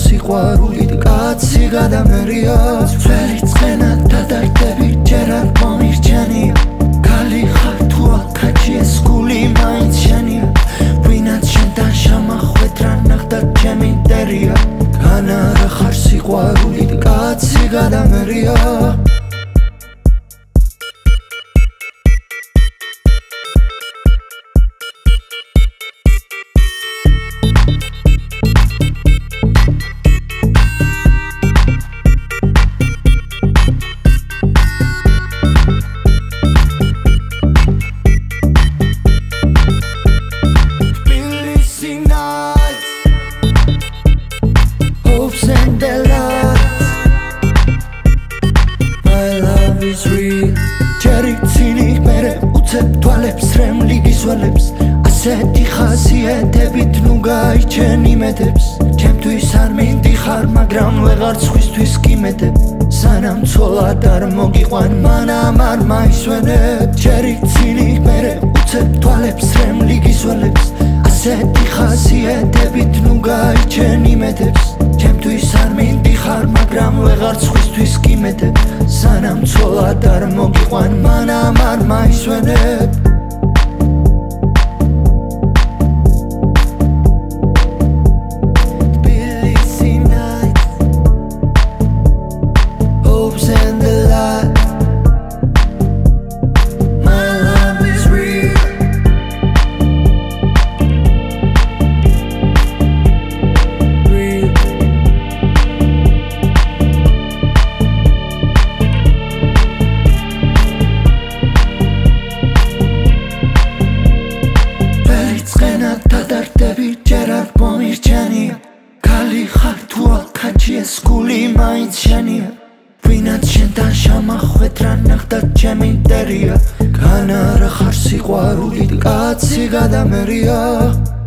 სიყვარულით კაცი გადამერია ძველი წყენა დადარდები ჯერ არ მომირჩენია ქალი ხარ თუ აქაჩი ეს გული მაინც შენია ვინაც შენთან შემახვედ რა ნახდა ჩემი მტერია განა რა ხარ სიყვარულით კაცი გადამერია ასეთი ხასიათებით ნუ გაიჩენ იმედებს ჩემთვის არ მინდიხარ მაგრამ ვეღარ სხვისთვის კიმედებ სანამ ცოლად არ მოგიყვან მანამ არ მაისვენებ ჯერ იცინი მერე უცებ თვალებს რემლი გისველებს ასეთი ხასიათებით ნუ გაიჩენ იმედებს ჩემთვის არ მინდიხარ მაგრამ ვეღარ სხვისთვის კიმედებ სანამ ცოლად არ მოგიყვან მანამ არ მაისვენებ ქალი ხარ თუ აქაჩი ეს გული მაინც შენია ვინაც შენთან შემახვედ რა ნახდა ჩემი მტერია განა რა ხარ სიყვარულით კაცი გადამერია